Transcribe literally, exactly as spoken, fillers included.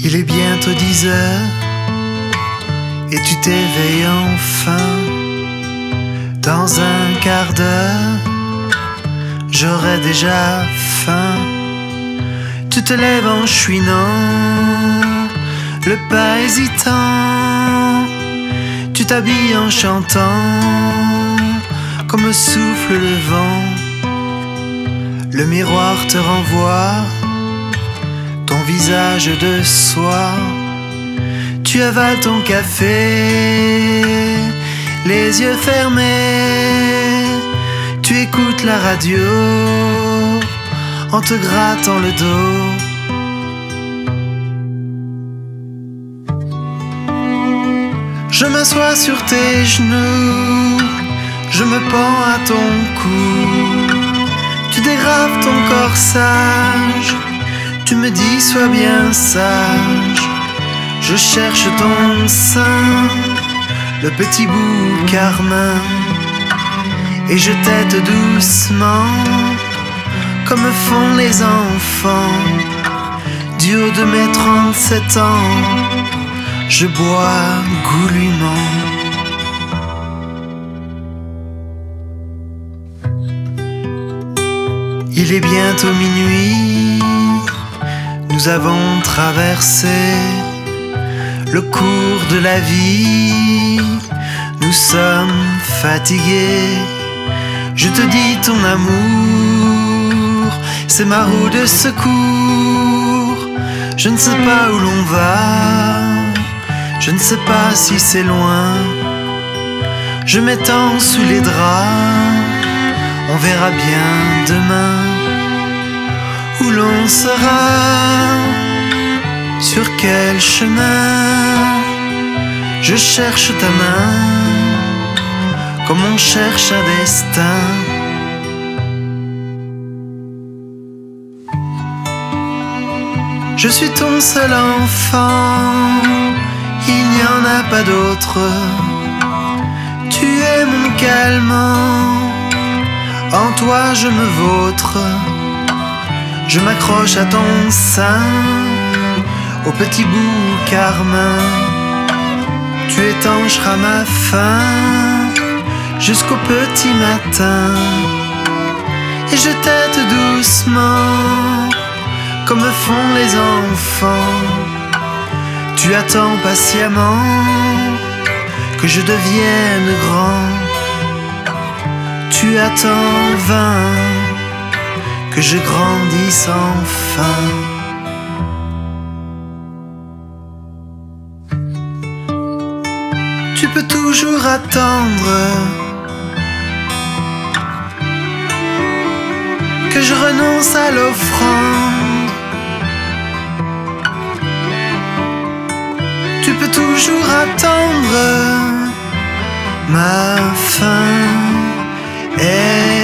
Il est bientôt dix heures et tu t'éveilles enfin. Dans un quart d'heure, j'aurai déjà faim. Tu te lèves en chouinant, le pas hésitant. Tu t'habilles en chantant, comme souffle le vent. Le miroir te renvoie ton visage de soie. Tu avales ton café, les yeux fermés. Tu écoutes la radio en te grattant le dos. Je m'assois sur tes genoux, je me pends à ton cou. Tu dérapes ton corsage, tu me dis sois bien sage. Je cherche ton sein, le petit bout carmin, et je t'aide doucement, comme font les enfants. Du haut de mes trente-sept ans, je bois goulûment. Il est bientôt minuit, nous avons traversé le cours de la vie. Nous sommes fatigués, je te dis ton amour, c'est ma roue de secours. Je ne sais pas où l'on va, je ne sais pas si c'est loin. Je m'étends sous les draps, on verra bien demain où l'on sera, sur quel chemin. Je cherche ta main, comme on cherche un destin. Je suis ton seul enfant, il n'y en a pas d'autre. Tu es mon calmant, en toi je me vautre. Je m'accroche à ton sein, au petit bout carmin. Tu étancheras ma faim jusqu'au petit matin. Et je t'aide doucement, comme font les enfants. Tu attends patiemment que je devienne grand. Tu attends vain que je grandisse enfin. Tu peux toujours attendre que je renonce à l'offrande. Tu peux toujours attendre ma fin est